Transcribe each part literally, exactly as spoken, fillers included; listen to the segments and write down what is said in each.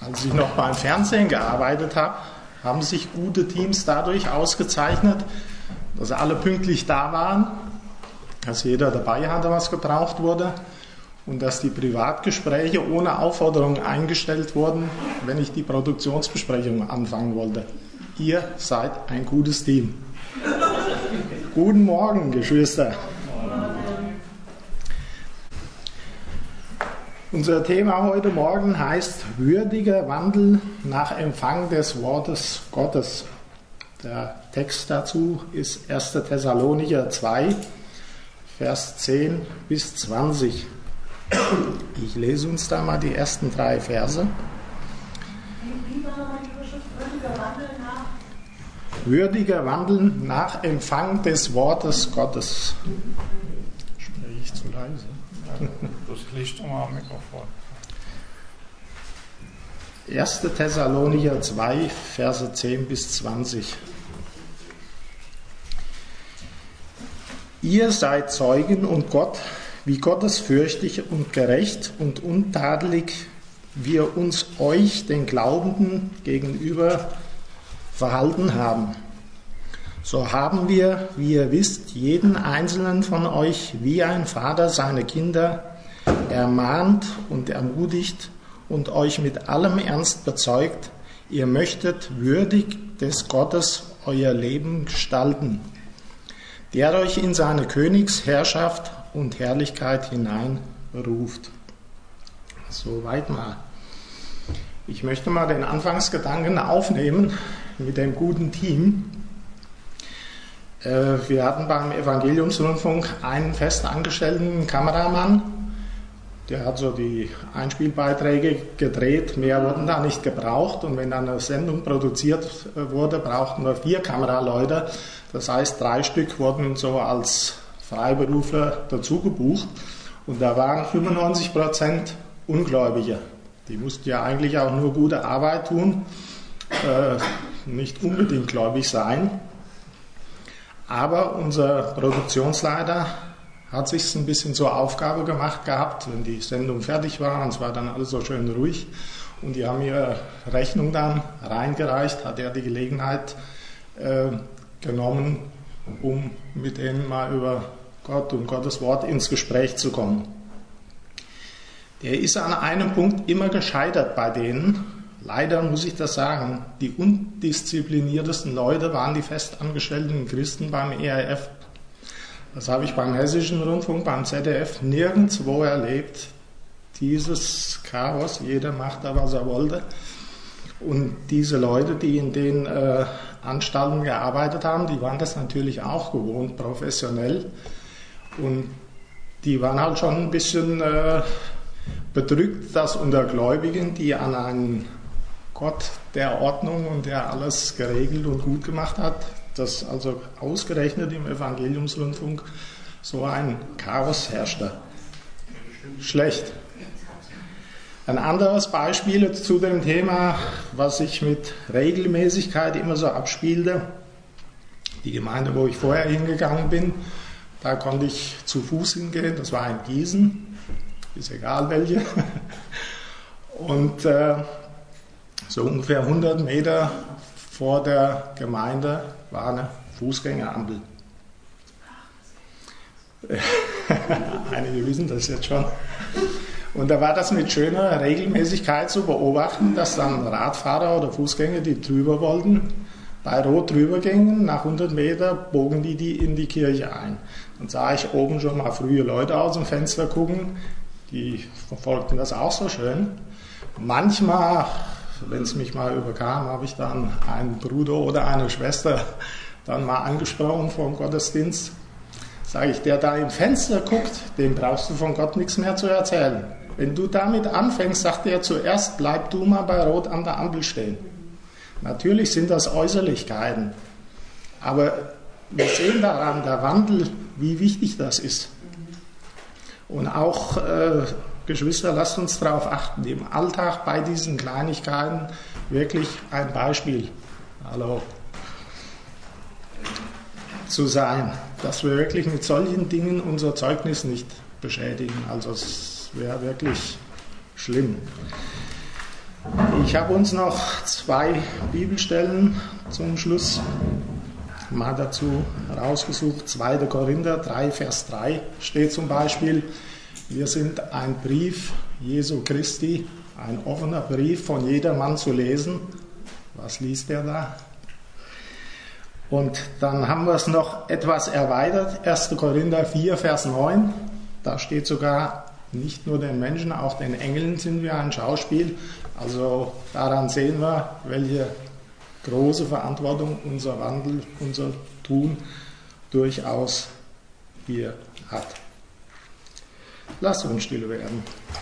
Als ich noch beim Fernsehen gearbeitet habe, haben sich gute Teams dadurch ausgezeichnet, dass alle pünktlich da waren, dass jeder dabei hatte, was gebraucht wurde und dass die Privatgespräche ohne Aufforderung eingestellt wurden, wenn ich die Produktionsbesprechung anfangen wollte. Ihr seid ein gutes Team. Guten Morgen, Geschwister. Unser Thema heute Morgen heißt würdiger Wandel nach Empfang des Wortes Gottes. Der Text dazu ist erster Thessalonicher zwei, Vers zehn bis zwanzig. Ich lese uns da mal die ersten drei Verse. Würdiger Wandel nach Empfang des Wortes Gottes. Spreche ich zu leise? Das Licht um am Mikrofon. erster Thessalonicher zwei, Verse zehn bis zwanzig. Ihr seid Zeugen und Gott, wie gottesfürchtig und gerecht und untadelig wir uns euch, den Glaubenden, gegenüber verhalten haben. So haben wir, wie ihr wisst, jeden einzelnen von euch wie ein Vater seine Kinder ermahnt und ermutigt und euch mit allem Ernst bezeugt, ihr möchtet würdig des Gottes euer Leben gestalten, der euch in seine Königsherrschaft und Herrlichkeit hineinruft. Soweit mal. Ich möchte mal den Anfangsgedanken aufnehmen mit dem guten Team. Wir hatten beim Evangeliumsrundfunk einen festangestellten Kameramann, der hat so die Einspielbeiträge gedreht, mehr wurden da nicht gebraucht und wenn dann eine Sendung produziert wurde, brauchten wir vier Kameraleute, das heißt drei Stück wurden so als Freiberufler dazu gebucht und da waren fünfundneunzig Prozent Ungläubige. Die mussten ja eigentlich auch nur gute Arbeit tun, äh, nicht unbedingt gläubig sein. Aber unser Produktionsleiter hat sich ein bisschen zur Aufgabe gemacht gehabt, wenn die Sendung fertig war, und es war dann alles so schön ruhig und die haben ihre Rechnung dann reingereicht, hat er die Gelegenheit äh, genommen, um mit denen mal über Gott und Gottes Wort ins Gespräch zu kommen. Der ist an einem Punkt immer gescheitert bei denen. Leider muss ich das sagen, die undiszipliniertesten Leute waren die festangestellten Christen beim E R F. Das habe ich beim Hessischen Rundfunk, beim Z D F nirgendwo erlebt. Dieses Chaos, jeder macht da, was er wollte. Und diese Leute, die in den äh, Anstalten gearbeitet haben, die waren das natürlich auch gewohnt, professionell. Und die waren halt schon ein bisschen äh, bedrückt, dass unter Gläubigen, die an einen Gott der Ordnung und der alles geregelt und gut gemacht hat, dass also ausgerechnet im Evangeliumsrundfunk so ein Chaos herrschte. Schlecht. Ein anderes Beispiel zu dem Thema, was sich mit Regelmäßigkeit immer so abspielte. Die Gemeinde, wo ich vorher hingegangen bin, da konnte ich zu Fuß hingehen, das war in Gießen, ist egal welche. Und äh, so ungefähr hundert Meter vor der Gemeinde war eine Fußgängerampel. Einige wissen das jetzt schon. Und da war das mit schöner Regelmäßigkeit zu beobachten, dass dann Radfahrer oder Fußgänger, die drüber wollten, bei Rot drüber gingen, nach hundert Meter bogen die, die in die Kirche ein. Dann sah ich oben schon mal frühe Leute aus dem Fenster gucken, die verfolgten das auch so schön. Manchmal, wenn es mich mal überkam, habe ich dann einen Bruder oder eine Schwester dann mal angesprochen vom Gottesdienst. Sage ich, der da im Fenster guckt, dem brauchst du von Gott nichts mehr zu erzählen. Wenn du damit anfängst, sagt er zuerst, bleib du mal bei Rot an der Ampel stehen. Natürlich sind das Äußerlichkeiten, aber wir sehen daran, der Wandel, wie wichtig das ist. Und auch, äh, Geschwister, lasst uns darauf achten, im Alltag bei diesen Kleinigkeiten wirklich ein Beispiel hallo, zu sein, dass wir wirklich mit solchen Dingen unser Zeugnis nicht beschädigen. Also es wäre wirklich schlimm. Ich habe uns noch zwei Bibelstellen zum Schluss mal dazu rausgesucht. zweiter Korinther drei, Vers drei steht zum Beispiel: Wir sind ein Brief Jesu Christi, ein offener Brief von jedermann zu lesen. Was liest er da? Und dann haben wir es noch etwas erweitert. erster Korinther vier, Vers neun. Da steht sogar: Nicht nur den Menschen, auch den Engeln sind wir ein Schauspiel. Also daran sehen wir, welche große Verantwortung unser Wandel, unser Tun durchaus hier hat. Lasst uns still werden.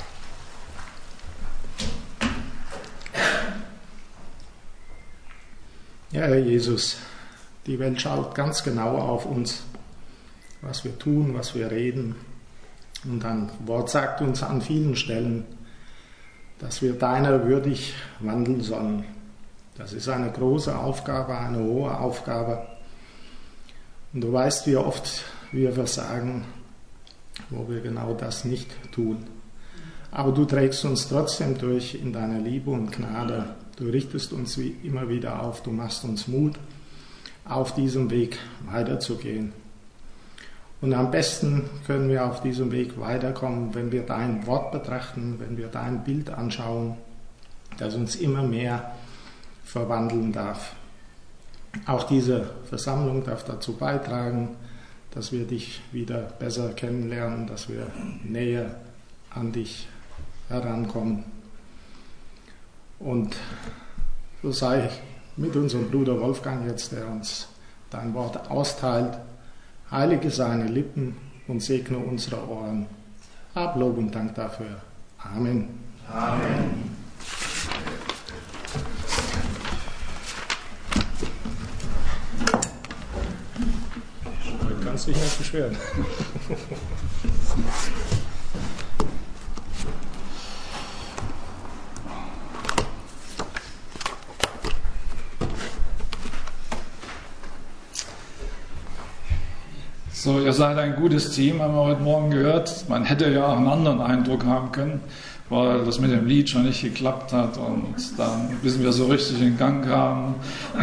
Ja, Herr Jesus, die Welt schaut ganz genau auf uns, was wir tun, was wir reden. Und dein Wort sagt uns an vielen Stellen, dass wir deiner würdig wandeln sollen. Das ist eine große Aufgabe, eine hohe Aufgabe. Und du weißt, wie oft wir versagen, wo wir genau das nicht tun. Aber du trägst uns trotzdem durch in deiner Liebe und Gnade. Du richtest uns wie immer wieder auf, du machst uns Mut, auf diesem Weg weiterzugehen. Und am besten können wir auf diesem Weg weiterkommen, wenn wir dein Wort betrachten, wenn wir dein Bild anschauen, das uns immer mehr verwandeln darf. Auch diese Versammlung darf dazu beitragen, dass wir dich wieder besser kennenlernen, dass wir näher an dich herankommen. Und so sei mit unserem Bruder Wolfgang jetzt, der uns dein Wort austeilt. Heilige seine Lippen und segne unsere Ohren. Hab Lob und Dank dafür. Amen. Amen. Du kannst dich nicht beschweren. So, ihr seid ein gutes Team, haben wir heute Morgen gehört. Man hätte ja auch einen anderen Eindruck haben können, weil das mit dem Lied schon nicht geklappt hat und dann, bis wir so richtig in Gang kamen,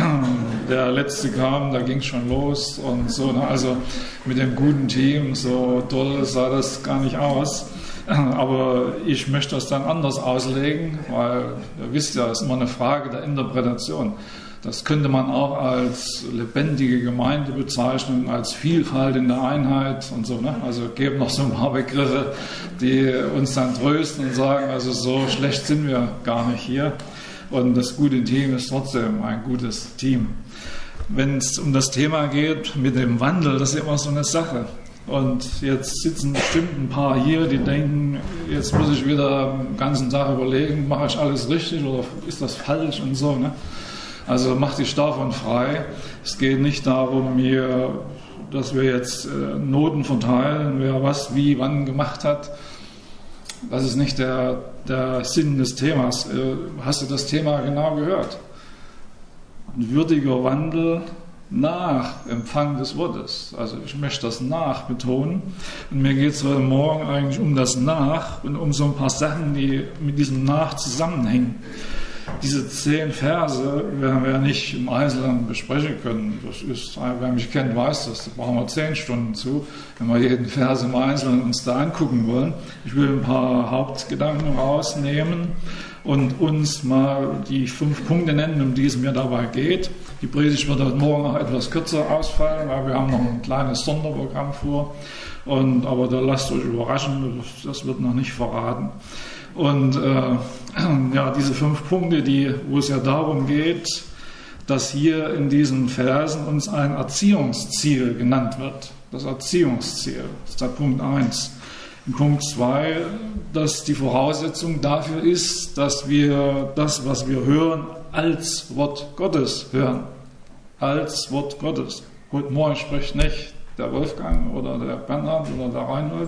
der letzte kam, da ging es schon los und so. Also mit dem guten Team, so toll sah das gar nicht aus. Aber ich möchte das dann anders auslegen, weil ihr wisst ja, es ist immer eine Frage der Interpretation. Das könnte man auch als lebendige Gemeinde bezeichnen, als Vielfalt in der Einheit und so. Ne? Also geben noch so ein paar Begriffe, die uns dann trösten und sagen, also so schlecht sind wir gar nicht hier. Und das gute Team ist trotzdem ein gutes Team. Wenn es um das Thema geht mit dem Wandel, das ist immer so eine Sache. Und jetzt sitzen bestimmt ein paar hier, die denken, jetzt muss ich wieder den ganzen Tag überlegen, mache ich alles richtig oder ist das falsch und so. Ne? Also mach dich davon frei. Es geht nicht darum, hier, dass wir jetzt äh, Noten verteilen, wer was, wie, wann gemacht hat. Das ist nicht der, der Sinn des Themas. Äh, hast du das Thema genau gehört? Ein würdiger Wandel nach Empfang des Wortes. Also ich möchte das nach betonen. Und mir geht es heute Morgen eigentlich um das Nach und um so ein paar Sachen, die mit diesem Nach zusammenhängen. Diese zehn Verse werden wir nicht im Einzelnen besprechen können. Das ist, wer mich kennt, weiß das. Da brauchen wir zehn Stunden zu, wenn wir jeden Vers im Einzelnen uns da angucken wollen. Ich will ein paar Hauptgedanken rausnehmen und uns mal die fünf Punkte nennen, um die es mir dabei geht. Die Predigt wird heute Morgen auch etwas kürzer ausfallen, weil wir haben noch ein kleines Sonderprogramm vor. Und, aber da lasst euch überraschen, das wird noch nicht verraten. Und äh, ja, diese fünf Punkte, die, wo es ja darum geht, dass hier in diesen Versen uns ein Erziehungsziel genannt wird. Das Erziehungsziel, das ist der Punkt eins. In Punkt zwei, dass die Voraussetzung dafür ist, dass wir das, was wir hören, als Wort Gottes hören. Als Wort Gottes. Heute Morgen spricht nicht der Wolfgang oder der Bernhard oder der Reinhold.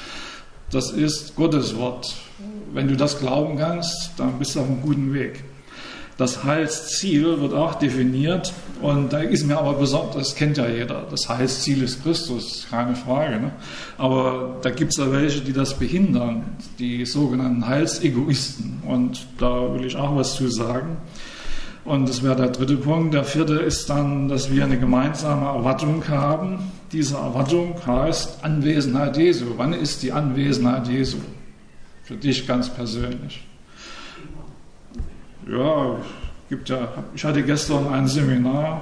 Das ist Gottes Wort. Wenn du das glauben kannst, dann bist du auf einem guten Weg. Das Heilsziel wird auch definiert und da ist mir aber besonders, das kennt ja jeder, das Heilsziel ist Christus, keine Frage. Ne? Aber da gibt es ja welche, die das behindern, die sogenannten Heilsegoisten. Und da will ich auch was zu sagen. Und das wäre der dritte Punkt. Der vierte ist dann, dass wir eine gemeinsame Erwartung haben. Diese Erwartung heißt Anwesenheit Jesu. Wann ist die Anwesenheit Jesu? Für dich ganz persönlich. Ja, gibt ja, ich hatte gestern ein Seminar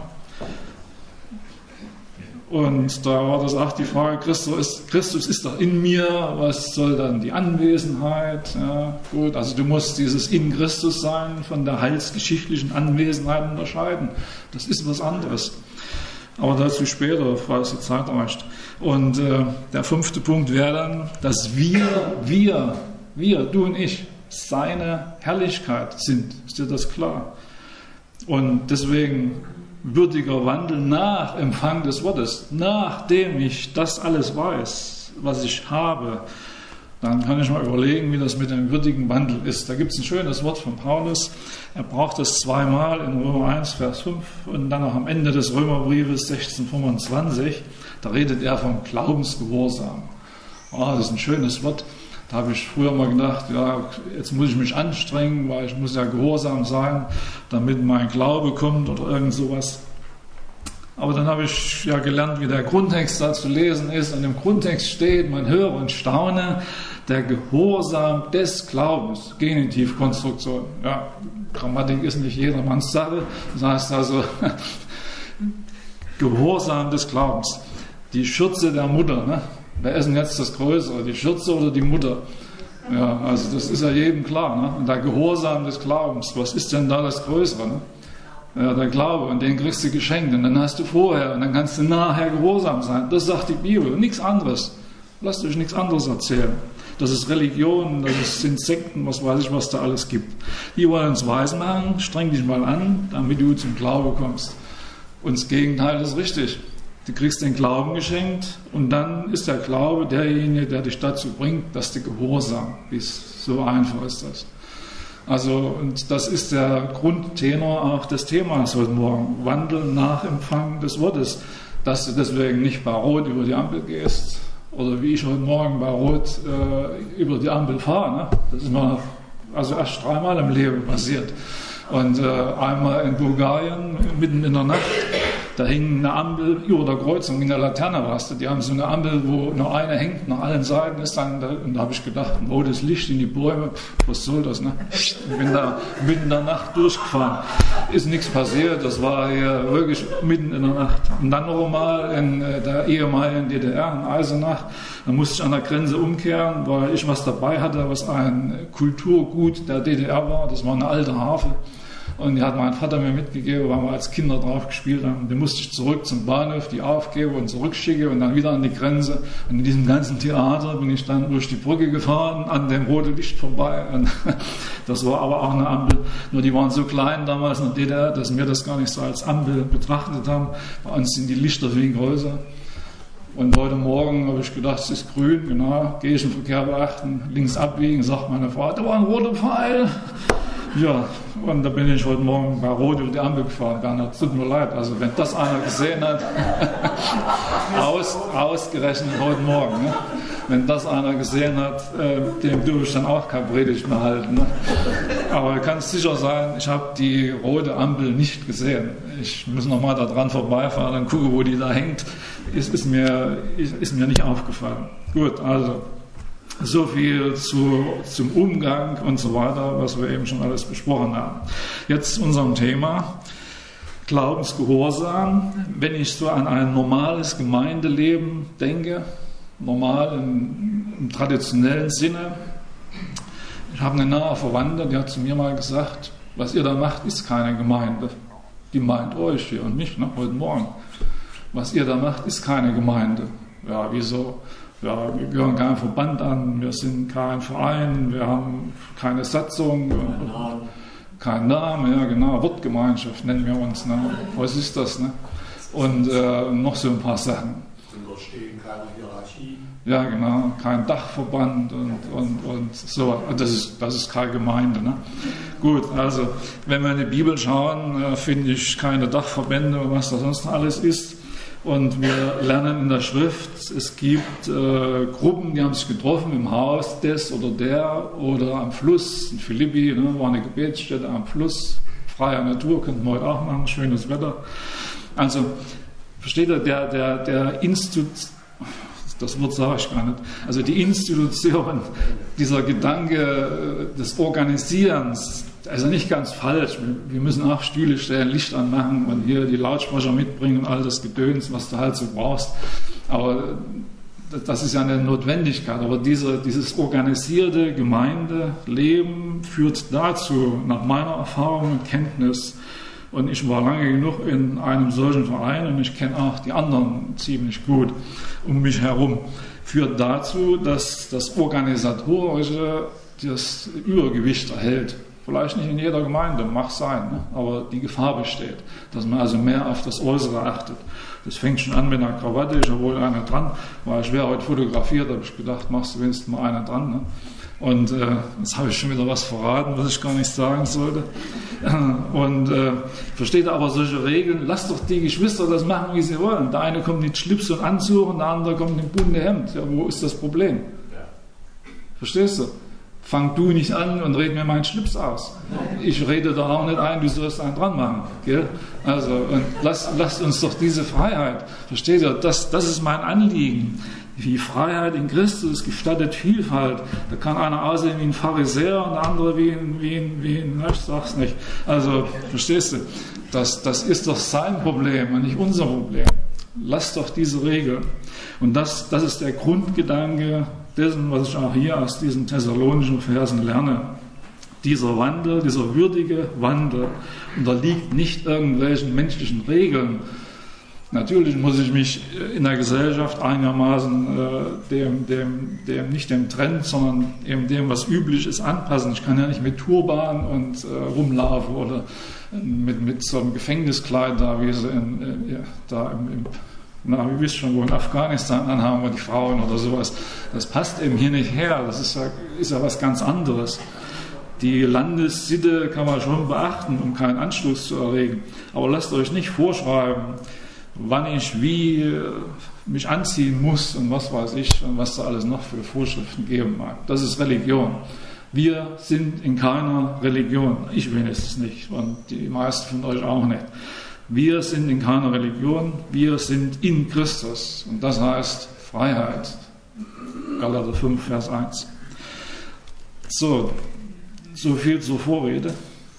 und da war das auch die Frage, Christus ist, Christus ist doch in mir, was soll dann die Anwesenheit? Ja, gut, also du musst dieses in Christus sein von der heilsgeschichtlichen Anwesenheit unterscheiden. Das ist was anderes. Aber dazu später, falls die Zeit reicht. Und äh, der fünfte Punkt wäre dann, dass wir, wir, wir, du und ich, seine Herrlichkeit sind. Ist dir das klar? Und deswegen würdiger Wandel nach Empfang des Wortes, nachdem ich das alles weiß, was ich habe, dann kann ich mal überlegen, wie das mit dem würdigen Wandel ist. Da gibt es ein schönes Wort von Paulus. Er braucht das zweimal in Römer eins, Vers fünf und dann auch am Ende des Römerbriefes sechzehn fünfundzwanzig. Da redet er vom Glaubensgehorsam. Oh, das ist ein schönes Wort. Da habe ich früher mal gedacht, ja, jetzt muss ich mich anstrengen, weil ich muss ja gehorsam sein, damit mein Glaube kommt oder irgend sowas. Aber dann habe ich ja gelernt, wie der Grundtext da zu lesen ist. Und im Grundtext steht, man höre und staune, der Gehorsam des Glaubens, Genitivkonstruktion. Ja, Grammatik ist nicht jedermanns Sache. Das heißt also, Gehorsam des Glaubens. Die Schürze der Mutter, ne? Wer ist denn jetzt das Größere, die Schürze oder die Mutter? Ja, also das ist ja jedem klar. Ne? Und der Gehorsam des Glaubens, was ist denn da das Größere? Ne? Ja, der Glaube, und den kriegst du geschenkt und dann hast du vorher und dann kannst du nachher gehorsam sein. Das sagt die Bibel und nichts anderes. Lasst euch nichts anderes erzählen. Das ist Religion, das sind Sekten, was weiß ich, was da alles gibt. Die wollen uns weismachen, streng dich mal an, damit du zum Glaube kommst. Und das Gegenteil ist richtig. Du kriegst den Glauben geschenkt und dann ist der Glaube derjenige, der dich dazu bringt, dass du gehorsam bist. So einfach ist das. Also, und das ist der Grundtenor auch des Themas heute Morgen. Wandel nach Empfang des Wortes. Dass du deswegen nicht bei Rot über die Ampel gehst oder wie ich heute Morgen bei Rot äh, über die Ampel fahre. Ne? Das ist mir also erst dreimal im Leben passiert. Und äh, einmal in Bulgarien, mitten in der Nacht, da hing eine Ampel über der Kreuzung in der Laterne, weißt du. Die haben so eine Ampel, wo nur eine hängt, nach allen Seiten ist dann, da, und da habe ich gedacht, ein rotes Licht in die Bäume, pff, was soll das, ne? Ich bin da mitten in der Nacht durchgefahren. Ist nichts passiert, das war hier wirklich mitten in der Nacht. Und dann noch einmal in der ehemaligen D D R, in Eisenach, da musste ich an der Grenze umkehren, weil ich was dabei hatte, was ein Kulturgut der D D R war. Das war eine alte Harfe. Und die hat mein Vater mir mitgegeben, weil wir als Kinder drauf gespielt haben. Den musste ich zurück zum Bahnhof, die aufgebe und zurückschicke und dann wieder an die Grenze. Und in diesem ganzen Theater bin ich dann durch die Brücke gefahren, an dem roten Licht vorbei. Und das war aber auch eine Ampel. Nur die waren so klein damals in der D D R, dass wir das gar nicht so als Ampel betrachtet haben. Bei uns sind die Lichter viel größer. Und heute Morgen habe ich gedacht, es ist grün, genau, gehe ich im Verkehr beachten, links abbiegen, sagt meine Frau, da war ein roter Pfeil. Ja, und da bin ich heute Morgen bei Rot über die Ampel gefahren. Bernhard, tut mir leid, also wenn das einer gesehen hat, aus, ausgerechnet heute Morgen, ne? Wenn das einer gesehen hat, äh, dem dürfe ich dann auch keine Predigt mehr halten. Ne? Aber du kannst sicher sein, ich habe die rote Ampel nicht gesehen. Ich muss nochmal da dran vorbeifahren und gucken, wo die da hängt. Ist, ist, mir, ist, ist mir nicht aufgefallen. Gut, also so viel zu, zum Umgang und so weiter, was wir eben schon alles besprochen haben. Jetzt zu unserem Thema Glaubensgehorsam. Wenn ich so an ein normales Gemeindeleben denke, normal im, im traditionellen Sinne, ich habe eine nahe Verwandte, die hat zu mir mal gesagt, was ihr da macht, ist keine Gemeinde. Die meint euch hier und mich, ne, heute Morgen. Was ihr da macht, ist keine Gemeinde. Ja, wieso? Ja, wir gehören keinem Verband an, wir sind kein Verein, wir haben keine Satzung, kein Namen, kein Namen, ja genau, Wortgemeinschaft nennen wir uns. Ne? Was ist das? Ne? Und äh, noch so ein paar Sachen. Wir stehen keine Hierarchie. Ja genau, kein Dachverband und, und, und so. Das ist, das ist keine Gemeinde. Ne? Gut, also wenn wir in die Bibel schauen, äh, finde ich keine Dachverbände, was da sonst alles ist. Und wir lernen in der Schrift, es gibt äh, Gruppen, die haben sich getroffen im Haus des oder der oder am Fluss. In Philippi ne, war eine Gebetsstätte am Fluss, freie Natur, könnten wir heute auch machen, schönes Wetter. Also, versteht ihr, der, der, der Institut, das Wort sage ich gar nicht, also die Institution, dieser Gedanke des Organisierens, also nicht ganz falsch, wir müssen auch Stühle stellen, Licht anmachen und hier die Lautsprecher mitbringen und all das Gedöns, was du halt so brauchst, aber das ist ja eine Notwendigkeit, aber diese, dieses organisierte Gemeindeleben führt dazu, nach meiner Erfahrung und Kenntnis, und ich war lange genug in einem solchen Verein und ich kenne auch die anderen ziemlich gut um mich herum, führt dazu, dass das Organisatorische das Übergewicht erhält. Vielleicht nicht in jeder Gemeinde, mag sein, ne? Aber die Gefahr besteht, dass man also mehr auf das Äußere achtet. Das fängt schon an mit einer Krawatte, ich habe wohl eine dran, weil ich wäre heute fotografiert, habe ich gedacht, machst du wenigstens mal eine dran. Ne? Und äh, jetzt habe ich schon wieder was verraten, was ich gar nicht sagen sollte. Und äh, versteht aber solche Regeln, lasst doch die Geschwister das machen, wie sie wollen. Der eine kommt mit Schlips und Anzug und der andere kommt mit bunte Hemd. Ja, wo ist das Problem? Verstehst du? Fang du nicht an und red mir meinen Schlips aus. Ich rede da auch nicht ein, du sollst einen dran machen. Gell? Also, und lasst, lasst uns doch diese Freiheit. Versteht ihr? Das, das ist mein Anliegen. Die Freiheit in Christus gestattet Vielfalt. Da kann einer aussehen wie ein Pharisäer und der andere wie ein, wie ein, wie ein ich sag's nicht. Also, verstehst du? Das, das ist doch sein Problem und nicht unser Problem. Lasst doch diese Regeln. Und das, das ist der Grundgedanke dessen, was ich auch hier aus diesen thessalonischen Versen lerne. Dieser Wandel, dieser würdige Wandel unterliegt nicht irgendwelchen menschlichen Regeln. Natürlich muss ich mich in der Gesellschaft einigermaßen äh, dem, dem, dem, nicht dem Trend, sondern eben dem, was üblich ist, anpassen. Ich kann ja nicht mit Turban und äh, rumlaufen oder mit, mit so einem Gefängniskleid da, wie sie in, äh, da im, im na, ihr wisst schon, wo in Afghanistan anhaben wir die Frauen oder sowas. Das passt eben hier nicht her. Das ist ja, ist ja was ganz anderes. Die Landessitte kann man schon beachten, um keinen Anstoß zu erregen. Aber lasst euch nicht vorschreiben, wann ich wie mich anziehen muss und was weiß ich und was da alles noch für Vorschriften geben mag. Das ist Religion. Wir sind in keiner Religion. Ich wenigstens nicht und die meisten von euch auch nicht. Wir sind in keiner Religion, wir sind in Christus. Und das heißt Freiheit. Galater fünf, Vers eins. So, so viel zur Vorrede.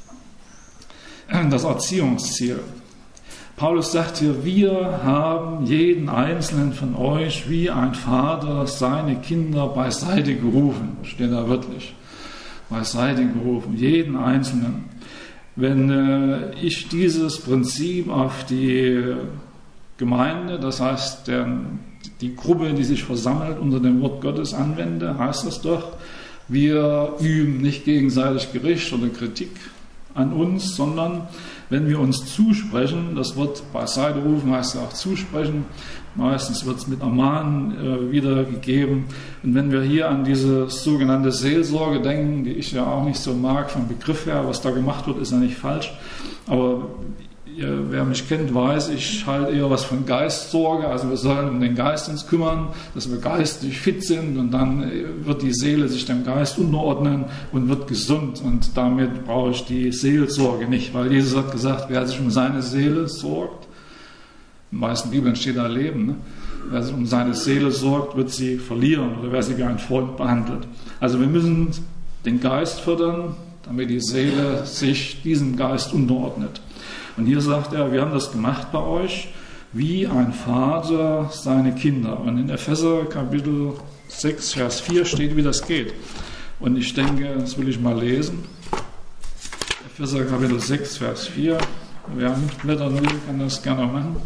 Das Erziehungsziel. Paulus sagt hier, wir haben jeden einzelnen von euch wie ein Vater seine Kinder beiseite gerufen. Steht da wörtlich. Beiseite gerufen. Jeden einzelnen. Wenn äh, ich dieses Prinzip auf die Gemeinde, das heißt der, die Gruppe, die sich versammelt, unter dem Wort Gottes anwende, heißt das doch, wir üben nicht gegenseitig Gericht oder Kritik an uns, sondern wenn wir uns zusprechen, das Wort beiseite rufen heißt ja auch zusprechen, meistens wird es mit Ermahnen äh, wiedergegeben. Und wenn wir hier an diese sogenannte Seelsorge denken, die ich ja auch nicht so mag vom Begriff her, was da gemacht wird, ist ja nicht falsch, aber ja, wer mich kennt, weiß, ich halte eher was von Geistsorge, also wir sollen um den Geist uns kümmern, dass wir geistig fit sind und dann wird die Seele sich dem Geist unterordnen und wird gesund und damit brauche ich die Seelsorge nicht, weil Jesus hat gesagt, wer sich um seine Seele sorgt, in den meisten Bibeln steht da Leben, ne? Wer sich um seine Seele sorgt, wird sie verlieren oder wer sie wie ein Freund behandelt. Also wir müssen den Geist fördern, damit die Seele sich diesem Geist unterordnet. Und hier sagt er, wir haben das gemacht bei euch, wie ein Vater seine Kinder. Und in Epheser Kapitel sechs, Vers vier steht, wie das geht. Und ich denke, das will ich mal lesen. Epheser Kapitel sechs, Vers vier. Wer mitblättern will, kann das gerne machen.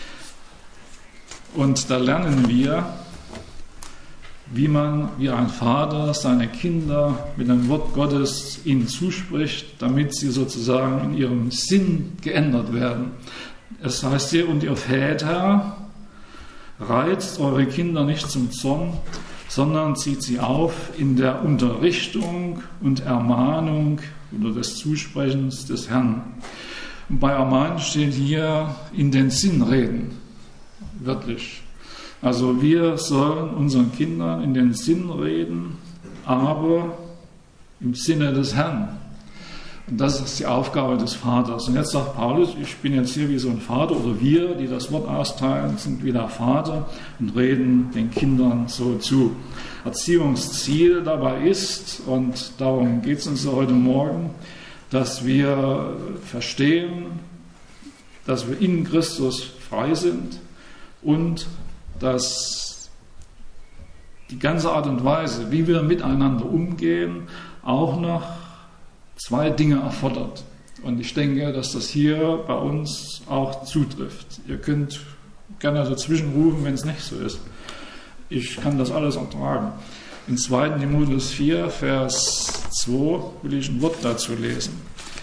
Und da lernen wir, wie man wie ein Vater seine Kinder mit dem Wort Gottes ihnen zuspricht, damit sie sozusagen in ihrem Sinn geändert werden. Es heißt hier, und ihr Väter, reizt eure Kinder nicht zum Zorn, sondern zieht sie auf in der Unterrichtung und Ermahnung oder des Zusprechens des Herrn. Und bei Ermahnen steht hier in den Sinn reden. wörtlich. Also wir sollen unseren Kindern in den Sinn reden, aber im Sinne des Herrn. Und das ist die Aufgabe des Vaters. Und jetzt sagt Paulus, ich bin jetzt hier wie so ein Vater, oder wir, die das Wort austeilen, sind wie der Vater und reden den Kindern so zu. Erziehungsziel dabei ist, und darum geht es uns heute Morgen, dass wir verstehen, dass wir in Christus frei sind und dass die ganze Art und Weise, wie wir miteinander umgehen, auch noch zwei Dinge erfordert. Und ich denke, dass das hier bei uns auch zutrifft. Ihr könnt gerne dazwischen rufen, wenn es nicht so ist. Ich kann das alles ertragen. In zweiten Timotheus vier, Vers zwei will ich ein Wort dazu lesen.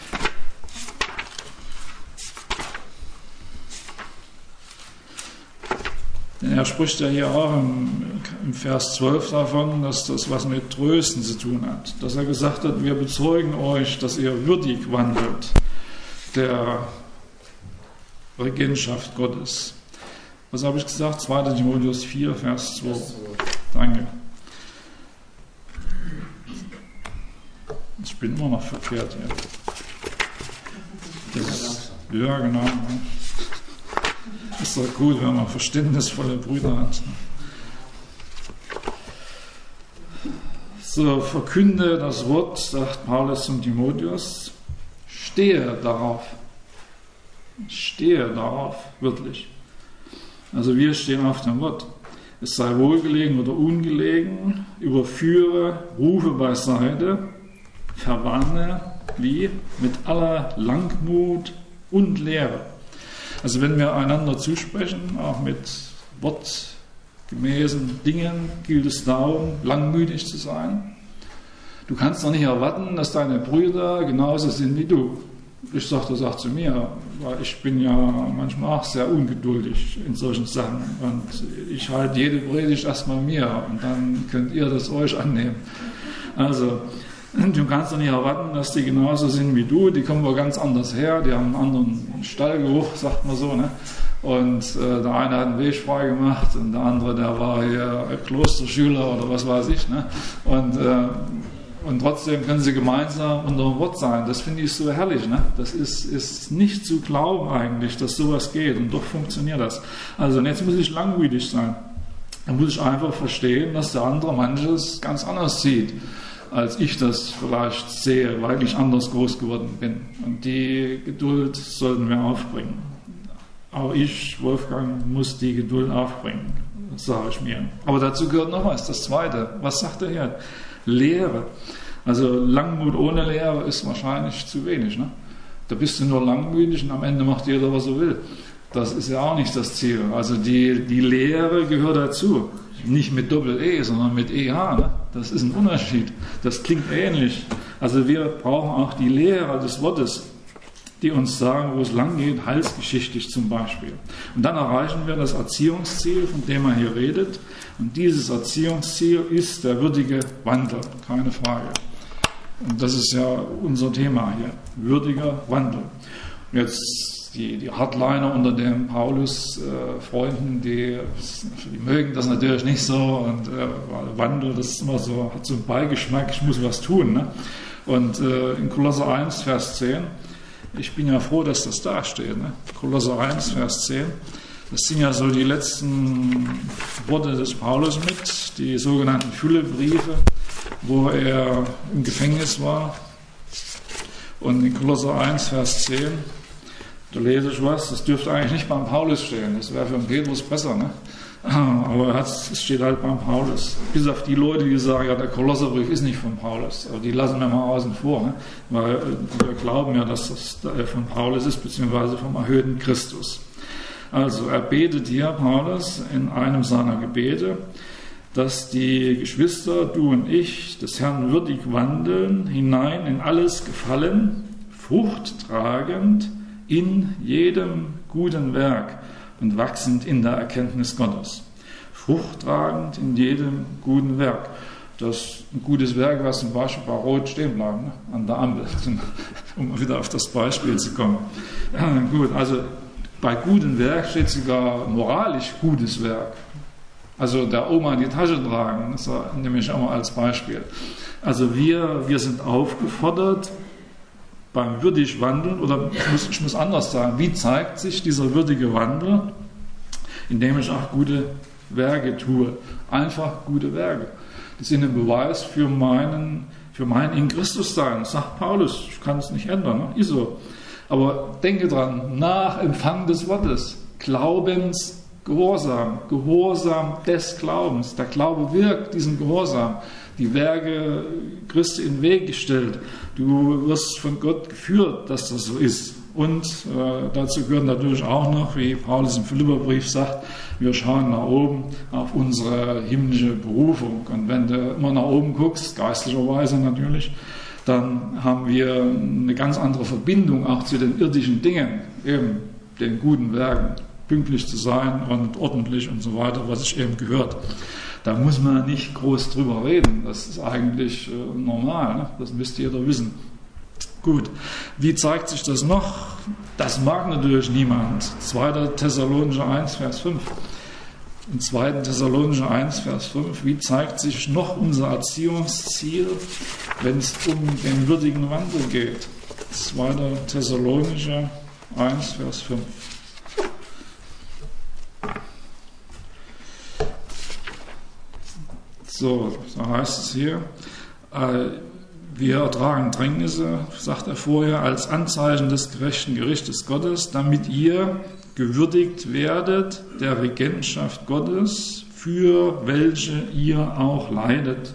Denn er spricht ja hier auch im, im Vers zwölf davon, dass das was mit Trösten zu tun hat. Dass er gesagt hat, wir bezeugen euch, dass ihr würdig wandelt der Regentschaft Gottes. Was habe ich gesagt? zweiten Timotheus vier, Vers zwei. Danke. Ich bin immer noch verkehrt hier. Das, ja, genau. Ist doch gut, wenn man verständnisvolle Brüder hat. So, verkünde das Wort, sagt Paulus zum Timotheus, stehe darauf. Stehe darauf, wörtlich. Also wir stehen auf dem Wort. Es sei wohlgelegen oder ungelegen, überführe, rufe beiseite, verwarne, wie? Mit aller Langmut und Lehre. Also wenn wir einander zusprechen, auch mit wortgemäßen Dingen, gilt es darum, langmütig zu sein. Du kannst doch nicht erwarten, dass deine Brüder genauso sind wie du. Ich sage das auch zu mir, weil ich bin ja manchmal auch sehr ungeduldig in solchen Sachen. Und ich halte jede Predigt erstmal mir und dann könnt ihr das euch annehmen. Also, du kannst doch nicht erwarten, dass die genauso sind wie du. Die kommen wohl ganz anders her. Die haben einen anderen Stallgeruch, sagt man so. Ne? Und äh, der eine hat einen Weg frei gemacht und der andere, der war hier Klosterschüler oder was weiß ich. Ne? Und, äh, und trotzdem können sie gemeinsam unter dem Wort sein. Das finde ich so herrlich. Ne? Das ist, ist nicht zu glauben eigentlich, dass sowas geht. Und doch funktioniert das. Also jetzt muss ich langmütig sein. Dann muss ich einfach verstehen, dass der andere manches ganz anders sieht, als ich das vielleicht sehe, weil ich anders groß geworden bin. Und die Geduld sollten wir aufbringen. Auch ich, Wolfgang, muss die Geduld aufbringen, sage ich mir. Aber dazu gehört noch was, das Zweite. Was sagt er hier? Lehre. Also Langmut ohne Lehre ist wahrscheinlich zu wenig. Ne? Da bist du nur langmütig und am Ende macht jeder, was er will. Das ist ja auch nicht das Ziel. Also die, die Lehre gehört dazu. Nicht mit Doppel-E, sondern mit E H. Ne? Das ist ein Unterschied. Das klingt ähnlich. Also wir brauchen auch die Lehre des Wortes, die uns sagen, wo es lang geht, heilsgeschichtlich zum Beispiel. Und dann erreichen wir das Erziehungsziel, von dem er hier redet. Und dieses Erziehungsziel ist der würdige Wandel, keine Frage. Und das ist ja unser Thema hier, würdiger Wandel. Und jetzt Die, die Hardliner unter den Paulus-Freunden, äh, die, die mögen das natürlich nicht so und äh, Wandel, das ist immer so, hat so einen Beigeschmack, ich muss was tun. Ne? Und äh, in Kolosser eins, Vers zehn, ich bin ja froh, dass das da steht, ne? Kolosser eins, Vers zehn, das sind ja so die letzten Worte des Paulus mit, die sogenannten Füllebriefe, wo er im Gefängnis war. Und in Kolosser eins, Vers zehn, da lese ich was, das dürfte eigentlich nicht beim Paulus stehen, das wäre für den Petrus besser, ne? Aber es steht halt beim Paulus. Bis auf die Leute, die sagen, ja, der Kolosserbrief ist nicht von Paulus, aber die lassen wir mal außen vor, ne? Weil wir glauben ja, dass das von Paulus ist, beziehungsweise vom erhöhten Christus. Also er betet hier, Paulus, in einem seiner Gebete, dass die Geschwister, du und ich, des Herrn würdig wandeln, hinein in alles Gefallen, Frucht tragend, in jedem guten Werk und wachsend in der Erkenntnis Gottes. Fruchttragend in jedem guten Werk. Das ist ein gutes Werk, was zum Beispiel bei Rot stehen bleibt, ne? An der Ampel, um wieder auf das Beispiel zu kommen. Ja, gut, also bei gutem Werk steht sogar moralisch gutes Werk. Also der Oma die Tasche tragen, das nehme ich auch mal als Beispiel. Also wir, wir sind aufgefordert, beim würdig Wandeln, oder ich muss, ich muss anders sagen, wie zeigt sich dieser würdige Wandel? Indem ich auch gute Werke tue. Einfach gute Werke. Die sind ein Beweis für meinen, für mein in Christus sein. Sagt Paulus, ich kann es nicht ändern, ne? Ist so. Aber denke dran, nach Empfang des Wortes, Glaubensgehorsam, Gehorsam des Glaubens. Der Glaube wirkt diesen Gehorsam. Die Werke Christi in den Weg gestellt. Du wirst von Gott geführt, dass das so ist. Und äh, dazu gehört natürlich auch noch, wie Paulus im Philipperbrief sagt, wir schauen nach oben auf unsere himmlische Berufung. Und wenn du immer nach oben guckst, geistlicherweise natürlich, dann haben wir eine ganz andere Verbindung auch zu den irdischen Dingen, eben den guten Werken, pünktlich zu sein und ordentlich und so weiter, was sich eben gehört. Da muss man nicht groß drüber reden. Das ist eigentlich äh, normal. Ne? Das müsste jeder wissen. Gut. Wie zeigt sich das noch? Das mag natürlich niemand. zweiter Thessalonicher eins, Vers fünf. Im zweiten Thessalonicher eins, Vers fünf. Wie zeigt sich noch unser Erziehungsziel, wenn es um den würdigen Wandel geht? zweiter Thessalonicher eins, Vers fünf. So, da heißt es hier, äh, wir ertragen Drängnisse, sagt er vorher, als Anzeichen des gerechten Gerichtes Gottes, damit ihr gewürdigt werdet der Regentschaft Gottes, für welche ihr auch leidet.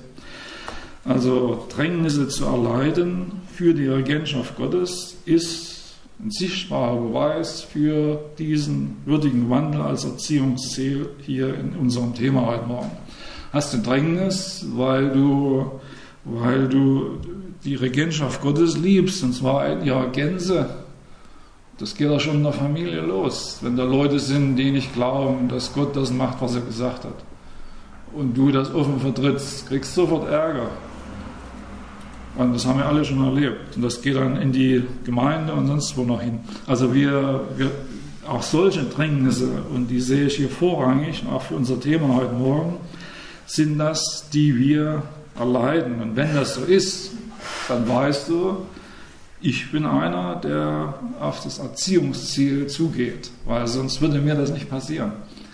Also Drängnisse zu erleiden für die Regentschaft Gottes ist ein sichtbarer Beweis für diesen würdigen Wandel als Erziehungsziel hier in unserem Thema heute Morgen. Hast du Drängnis, weil du, weil du die Regentschaft Gottes liebst, und zwar in ihrer Gänze. Das geht ja schon in der Familie los, wenn da Leute sind, die nicht glauben, dass Gott das macht, was er gesagt hat. Und du das offen vertrittst, kriegst sofort Ärger. Und das haben wir alle schon erlebt. Und das geht dann in die Gemeinde und sonst wo noch hin. Also wir, wir auch solche Drängnisse, und die sehe ich hier vorrangig, auch für unser Thema heute Morgen, sind das, die wir erleiden. Und wenn das so ist, dann weißt du, ich bin einer, der auf das Erziehungsziel zugeht, weil sonst würde mir das nicht passieren.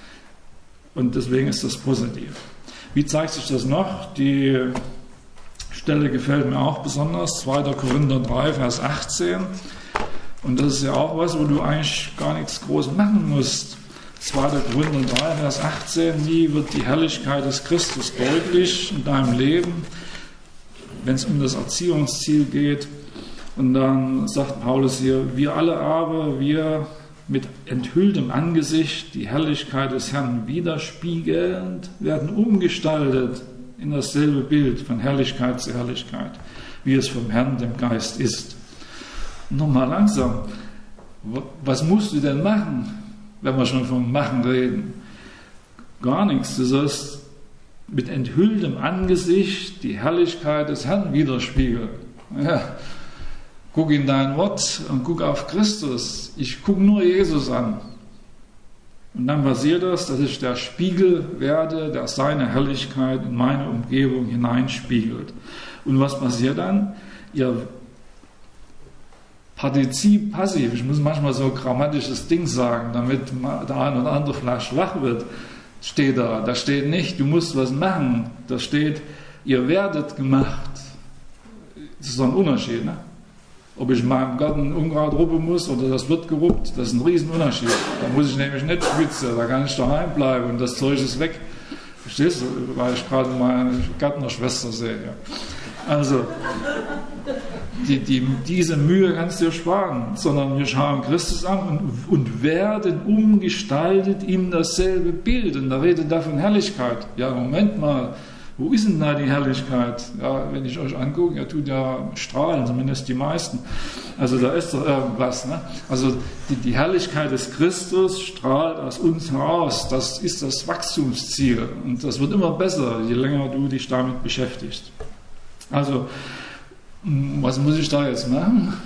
Und deswegen ist das positiv. Wie zeigt sich das noch? Die Stelle gefällt mir auch besonders, zweiter Korinther drei, Vers achtzehn. Und das ist ja auch was, wo du eigentlich gar nichts groß machen musst. zweiter Korinther drei, Vers achtzehn, wie wird die Herrlichkeit des Christus deutlich in deinem Leben, wenn es um das Erziehungsziel geht. Und dann sagt Paulus hier, wir alle aber, wir mit enthülltem Angesicht die Herrlichkeit des Herrn widerspiegelnd, werden umgestaltet in dasselbe Bild von Herrlichkeit zu Herrlichkeit, wie es vom Herrn, dem Geist ist. Nochmal langsam, was musst du denn machen? Wenn wir schon vom Machen reden, gar nichts. Du sollst mit enthülltem Angesicht die Herrlichkeit des Herrn widerspiegeln. Ja. Guck in dein Wort und guck auf Christus. Ich gucke nur Jesus an. Und dann passiert das, dass ich der Spiegel werde, der seine Herrlichkeit in meine Umgebung hineinspiegelt. Und was passiert dann? Ihr Partizip passiv, ich muss manchmal so ein grammatisches Ding sagen, damit der eine oder andere vielleicht wach wird, steht da. Da steht nicht, du musst was machen. Da steht, ihr werdet gemacht. Das ist so ein Unterschied, ne? Ob ich in meinem Garten Unkraut ruppen muss oder das wird geruppt, das ist ein Riesenunterschied. Da muss ich nämlich nicht schwitzen, da kann ich daheim bleiben und das Zeug ist weg. Verstehst du? Weil ich gerade meine Gärtnerschwester sehe. Ja. Also, die, die, diese Mühe kannst du dir sparen, sondern wir schauen Christus an und, und werden umgestaltet in dasselbe Bild. Und da redet er von Herrlichkeit. Ja, Moment mal, wo ist denn da die Herrlichkeit? Ja, wenn ich euch angucke, er tut ja strahlen, zumindest die meisten. Also da ist doch irgendwas. Ne? Also die, die Herrlichkeit des Christus strahlt aus uns heraus. Das ist das Wachstumsziel. Und das wird immer besser, je länger du dich damit beschäftigst. Also, was muss ich da jetzt machen?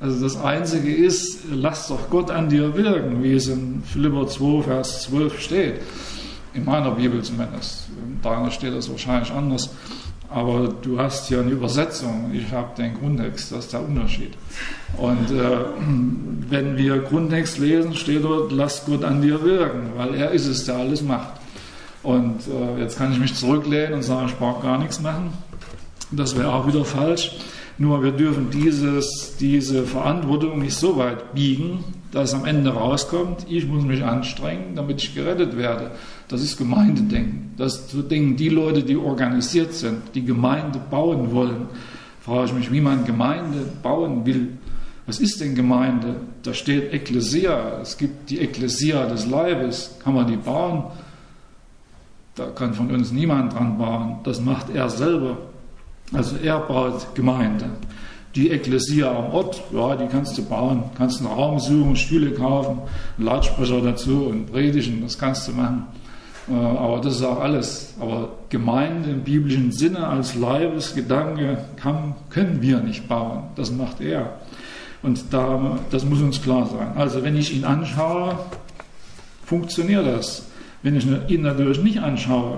Also das Einzige ist, lass doch Gott an dir wirken, wie es in Philipper zwei, Vers zwölf steht. In meiner Bibel zumindest. In deiner steht das wahrscheinlich anders. Aber du hast hier eine Übersetzung, ich habe den Grundtext, das ist der Unterschied. Und äh, wenn wir Grundtext lesen, steht dort, lass Gott an dir wirken, weil er ist es, der alles macht. Und äh, jetzt kann ich mich zurücklehnen und sagen, ich brauche gar nichts machen. Das wäre auch wieder falsch. Nur wir dürfen dieses, diese Verantwortung nicht so weit biegen, dass am Ende rauskommt, ich muss mich anstrengen, damit ich gerettet werde. Das ist Gemeindedenken. Das denken die Leute, die organisiert sind, die Gemeinde bauen wollen. Frage ich mich, wie man Gemeinde bauen will. Was ist denn Gemeinde? Da steht Ekklesia. Es gibt die Ekklesia des Leibes. Kann man die bauen? Da kann von uns niemand dran bauen. Das macht er selber. Also er baut Gemeinde. Die Ekklesia am Ort, ja, die kannst du bauen. Kannst einen Raum suchen, Stühle kaufen, einen Lautsprecher dazu und predigen, das kannst du machen. Aber das ist auch alles. Aber Gemeinde im biblischen Sinne als Leibesgedanke kann, können wir nicht bauen. Das macht er. Und da, das muss uns klar sein. Also wenn ich ihn anschaue, funktioniert das. Wenn ich ihn natürlich nicht anschaue,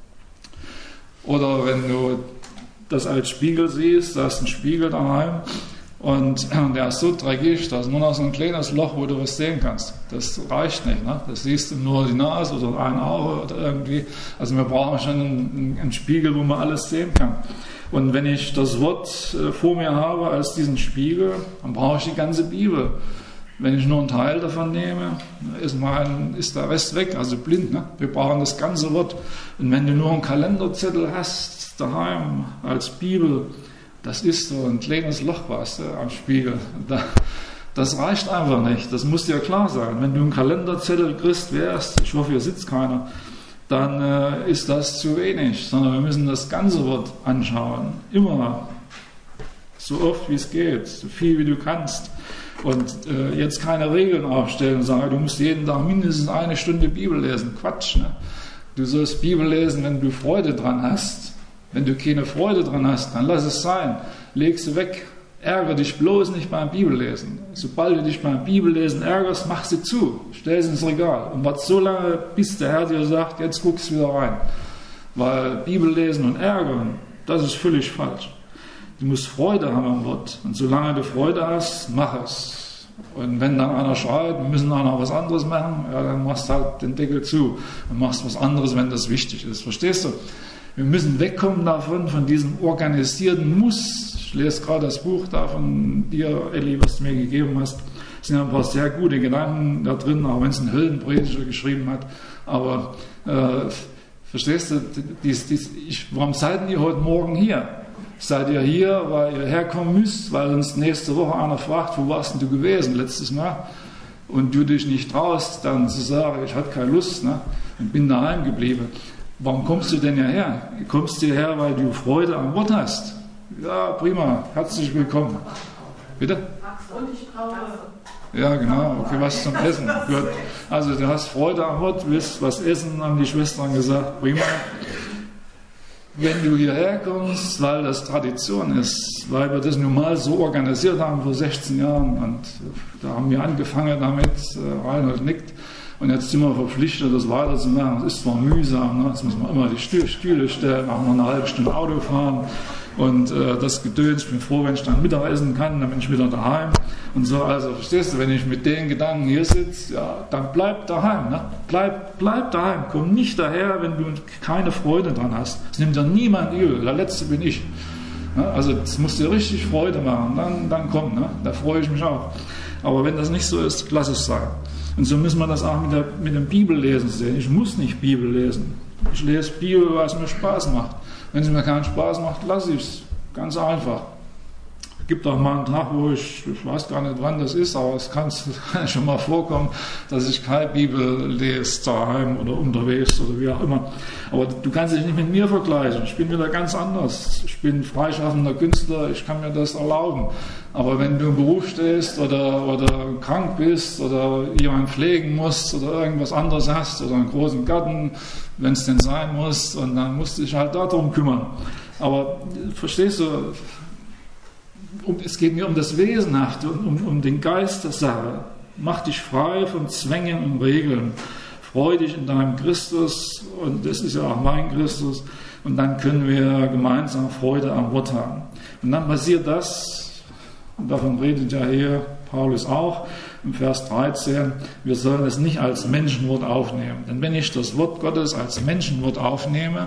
oder wenn du das als Spiegel siehst, da ist ein Spiegel daheim und der ist so dreckig, da ist nur noch so ein kleines Loch, wo du was sehen kannst. Das reicht nicht, ne? Das siehst du nur die Nase oder ein Auge oder irgendwie. Also wir brauchen schon einen, einen Spiegel, wo man alles sehen kann. Und wenn ich das Wort vor mir habe als diesen Spiegel, dann brauche ich die ganze Bibel. Wenn ich nur einen Teil davon nehme, ist, mein, ist der Rest weg, also blind. Ne? Wir brauchen das ganze Wort. Und wenn du nur einen Kalenderzettel hast, daheim als Bibel, das ist so ein kleines Loch, weißt du, am Spiegel. Das reicht einfach nicht, das muss dir klar sein. Wenn du ein Kalenderzettel Christ wärst, ich hoffe, hier sitzt keiner, dann äh, ist das zu wenig, sondern wir müssen das ganze Wort anschauen. Immer, so oft wie es geht, so viel wie du kannst. Und äh, jetzt keine Regeln aufstellen und sagen, du musst jeden Tag mindestens eine Stunde Bibel lesen. Quatsch, ne? Du sollst Bibel lesen, wenn du Freude dran hast. Wenn du keine Freude dran hast, dann lass es sein. Leg sie weg. Ärgere dich bloß nicht beim Bibellesen. Sobald du dich beim Bibellesen ärgerst, mach sie zu. Stell sie ins Regal. Und warte so lange, bis der Herr dir sagt, jetzt guckst du wieder rein. Weil Bibellesen und ärgern, das ist völlig falsch. Du musst Freude haben am Wort. Und solange du Freude hast, mach es. Und wenn dann einer schreit, wir müssen auch noch was anderes machen, ja, dann machst du halt den Deckel zu und machst was anderes, wenn das wichtig ist. Verstehst du? Wir müssen wegkommen davon, von diesem organisierten Muss. Ich lese gerade das Buch da von dir, Elli, was du mir gegeben hast. Es sind ein paar sehr gute Gedanken da drin, auch wenn es ein Höllenprediger geschrieben hat. Aber äh, verstehst du, dies, dies, ich, warum seid ihr heute Morgen hier? Seid ihr hier, weil ihr herkommen müsst, weil uns nächste Woche einer fragt, wo warst denn du gewesen letztes Mal? Und du dich nicht traust, dann zu sagen, ich hatte keine Lust, ne? Und bin daheim geblieben. Warum kommst du denn hierher? Du kommst hierher, weil du Freude am Wort hast. Ja, prima, herzlich willkommen. Bitte? Und ich brauche... Ja, genau, okay, was zum Essen. Gut. Also du hast Freude am Wort, willst was essen, haben die Schwestern gesagt, prima. Wenn du hierher kommst, weil das Tradition ist, weil wir das nun mal so organisiert haben vor sechzehn Jahren und da haben wir angefangen damit, Reinhold nickt, und jetzt sind wir verpflichtet, das weiterzumachen. Das ist zwar mühsam, ne? Jetzt müssen wir immer die Stühle stellen, auch noch eine halbe Stunde Auto fahren und äh, das Gedöns. Ich bin froh, wenn ich dann Mittagessen kann, dann bin ich wieder daheim und so. Also verstehst du, wenn ich mit den Gedanken hier sitze, ja, dann bleib daheim. Ne? Bleib, bleib daheim. Komm nicht daher, wenn du keine Freude dran hast. Es nimmt dir niemand übel. Der Letzte bin ich. Ne? Also es muss dir richtig Freude machen. Dann, dann komm, ne? Da freue ich mich auch. Aber wenn das nicht so ist, lass es sein. Und so müssen wir das auch mit, der, mit dem Bibellesen sehen. Ich muss nicht Bibel lesen. Ich lese Bibel, weil es mir Spaß macht. Wenn es mir keinen Spaß macht, lasse ich es. Ganz einfach. Es gibt auch mal einen Tag, wo ich, ich weiß gar nicht, wann das ist, aber es kann schon mal vorkommen, dass ich keine Bibel lese daheim oder unterwegs oder wie auch immer. Aber du kannst dich nicht mit mir vergleichen. Ich bin wieder ganz anders. Ich bin freischaffender Künstler, ich kann mir das erlauben. Aber wenn du im Beruf stehst oder, oder krank bist oder jemanden pflegen musst oder irgendwas anderes hast oder einen großen Garten, wenn es denn sein muss, und dann musst du dich halt darum kümmern. Aber verstehst du, um, es geht mir um das Wesenhafte, um, um, um den Geist der Sache. Mach dich frei von Zwängen und Regeln. Freu dich in deinem Christus, und das ist ja auch mein Christus, und dann können wir gemeinsam Freude am Wort haben. Und dann passiert das, und davon redet ja hier Paulus auch, im Vers dreizehn, wir sollen es nicht als Menschenwort aufnehmen. Denn wenn ich das Wort Gottes als Menschenwort aufnehme,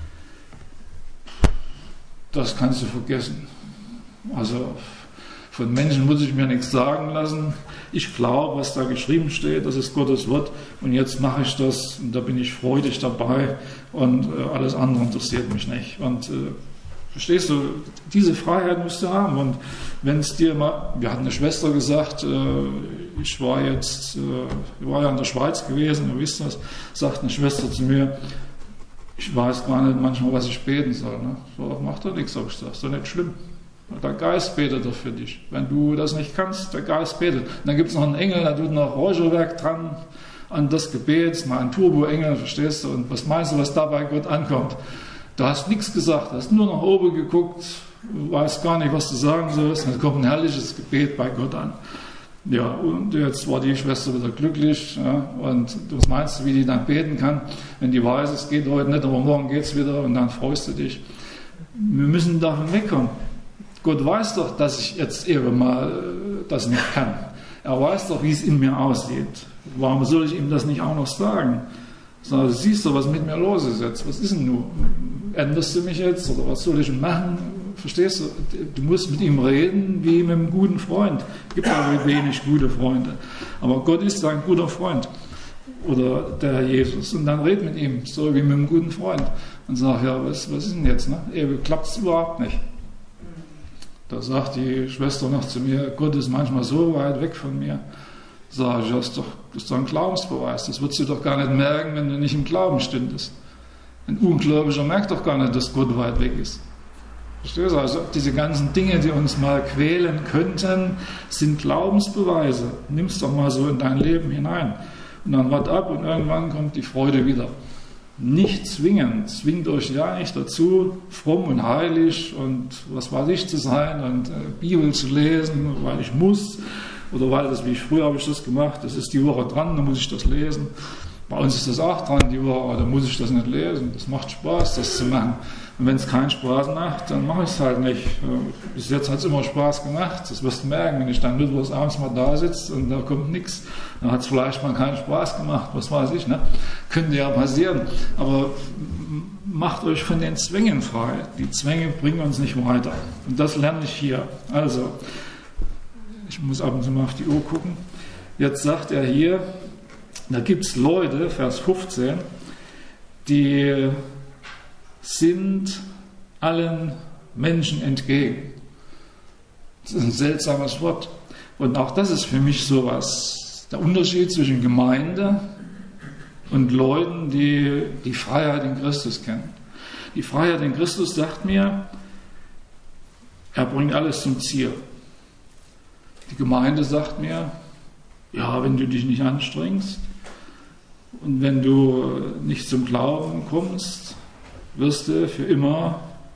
das kannst du vergessen. Also von Menschen muss ich mir nichts sagen lassen. Ich glaube, was da geschrieben steht, das ist Gottes Wort, und jetzt mache ich das, und da bin ich freudig dabei, und äh, alles andere interessiert mich nicht. Und äh, verstehst du, diese Freiheit musst du haben. Und wenn es dir mal, wir hatten eine Schwester gesagt, äh, ich war jetzt, äh, ich war ja in der Schweiz gewesen, ihr wisst das, sagt eine Schwester zu mir, ich weiß gar nicht manchmal, was ich beten soll. Ne? So, macht doch nichts, habe ich gesagt, ist doch nicht schlimm. Der Geist betet doch für dich. Wenn du das nicht kannst, der Geist betet. Und dann gibt es noch einen Engel, da tut noch Räucherwerk dran an das Gebet, mal ein Turbo-Engel, verstehst du? Und was meinst du, was da bei Gott ankommt? Du hast nichts gesagt, hast nur nach oben geguckt, weißt gar nicht, was du sagen sollst. Dann kommt ein herrliches Gebet bei Gott an. Ja, und jetzt war die Schwester wieder glücklich. Ja, und was meinst du, wie die dann beten kann, wenn die weiß, es geht heute nicht, aber morgen geht es wieder, und dann freust du dich. Wir müssen davon wegkommen. Gott weiß doch, dass ich jetzt eben mal das nicht kann. Er weiß doch, wie es in mir aussieht. Warum soll ich ihm das nicht auch noch sagen? So, du siehst doch, was mit mir los ist jetzt. Was ist denn du? Änderst du mich jetzt? Oder was soll ich machen? Verstehst du? Du musst mit ihm reden wie mit einem guten Freund. Es gibt aber wenig gute Freunde. Aber Gott ist ein guter Freund. Oder der Herr Jesus. Und dann red mit ihm, so wie mit einem guten Freund. Und sag, ja, was, was ist denn jetzt? Ne? Klappt es überhaupt nicht. Da sagt die Schwester noch zu mir, Gott ist manchmal so weit weg von mir. Sag ich, das ist doch, das ist doch ein Glaubensbeweis. Das würdest du doch gar nicht merken, wenn du nicht im Glauben stündest. Ein Ungläubiger merkt doch gar nicht, dass Gott weit weg ist. Verstehst du? Also diese ganzen Dinge, die uns mal quälen könnten, sind Glaubensbeweise. Nimm es doch mal so in dein Leben hinein. Und dann wart ab, und irgendwann kommt die Freude wieder. Nicht zwingen, zwingt euch ja nicht dazu, fromm und heilig und was weiß ich zu sein und äh, Bibel zu lesen, weil ich muss, oder weil das, wie ich früher habe ich das gemacht, das ist die Woche dran, dann muss ich das lesen. Bei uns ist das auch dran, die Woche, aber dann muss ich das nicht lesen. Das macht Spaß, das zu machen. Und wenn es keinen Spaß macht, dann mache ich es halt nicht. Bis jetzt hat es immer Spaß gemacht. Das wirst du merken, wenn ich dann mittwochs abends mal da sitze und da kommt nichts, dann hat es vielleicht mal keinen Spaß gemacht, was weiß ich. Ne? Könnte ja passieren. Aber macht euch von den Zwängen frei. Die Zwänge bringen uns nicht weiter. Und das lerne ich hier. Also, ich muss ab und zu mal auf die Uhr gucken. Jetzt sagt er hier, da gibt es Leute, Vers fünfzehn, die sind allen Menschen entgegen. Das ist ein seltsames Wort. Und auch das ist für mich sowas. Der Unterschied zwischen Gemeinde und Leuten, die die Freiheit in Christus kennen. Die Freiheit in Christus sagt mir, er bringt alles zum Ziel. Die Gemeinde sagt mir, ja, wenn du dich nicht anstrengst und wenn du nicht zum Glauben kommst, wirst du für immer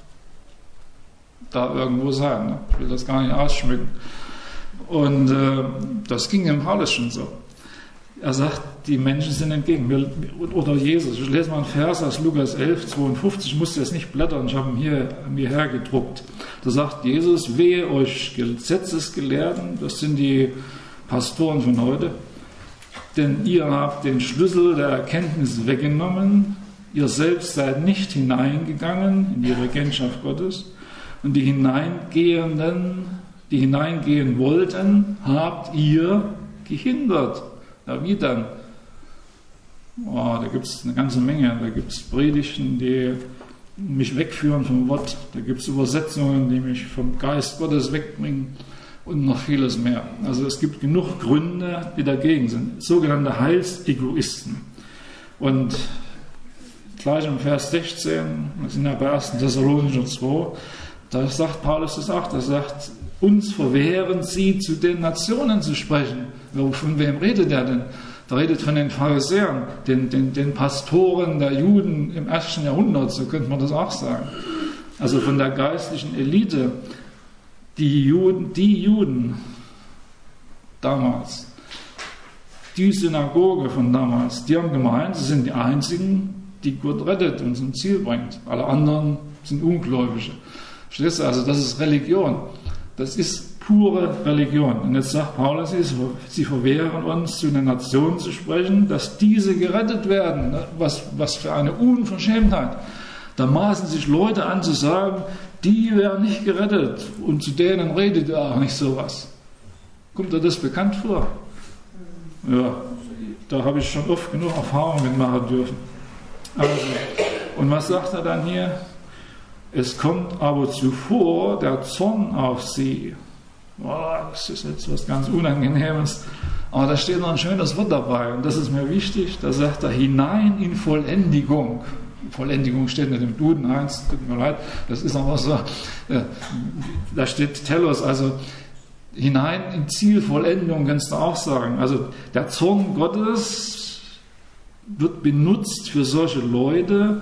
da irgendwo sein. Ne? Ich will das gar nicht ausschmücken. Und äh, das ging dem Paulus schon so. Er sagt, die Menschen sind entgegen. Wir, oder Jesus. Ich lese mal einen Vers aus Lukas elf, zweiundfünfzig. Ich musste jetzt nicht blättern, ich habe ihn hier mir hergedruckt. Da sagt Jesus, wehe euch Gesetzesgelehrten, das sind die Pastoren von heute, denn ihr habt den Schlüssel der Erkenntnis weggenommen, ihr selbst seid nicht hineingegangen in die Regentschaft Gottes, und die Hineingehenden, die hineingehen wollten, habt ihr gehindert. Ja, wie dann? Oh, da gibt es eine ganze Menge. Da gibt es Predigten, die mich wegführen vom Wort. Da gibt es Übersetzungen, die mich vom Geist Gottes wegbringen und noch vieles mehr. Also es gibt genug Gründe, die dagegen sind. Sogenannte Heilsegoisten. Und gleich im Vers sechzehn, wir sind ja bei ersten Thessalonicher zwei, da sagt Paulus das auch, da sagt, uns verwehren sie, zu den Nationen zu sprechen. Von wem redet er denn? Der redet von den Pharisäern, den, den, den Pastoren der Juden im ersten Jahrhundert, so könnte man das auch sagen. Also von der geistlichen Elite. die Juden, die Juden damals, die Synagoge von damals, die haben gemeint, sie sind die Einzigen, die Gott rettet und zum Ziel bringt. Alle anderen sind Ungläubige. Verstehst du? Also das ist Religion. Das ist pure Religion. Und jetzt sagt Paulus, sie verwehren uns, zu den Nationen zu sprechen, dass diese gerettet werden. Was, was für eine Unverschämtheit. Da maßen sich Leute an zu sagen, die werden nicht gerettet. Und zu denen redet ihr auch nicht sowas. Kommt dir das bekannt vor? Ja, da habe ich schon oft genug Erfahrung mitmachen dürfen. Also, und was sagt er dann hier? Es kommt aber zuvor der Zorn auf sie. Oh, das ist jetzt was ganz Unangenehmes. Aber da steht noch ein schönes Wort dabei. Und das ist mir wichtig. Da sagt er, hinein in Vollendigung. Vollendigung steht nicht im Duden eins, tut mir leid. Das ist aber so. Da steht Telos, also hinein in Zielvollendung, kannst du auch sagen. Also der Zorn Gottes wird benutzt für solche Leute,